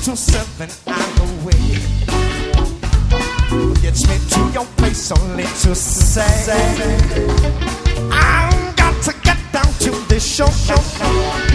7 hour way gets me to your place only to say I've got to get down to the show.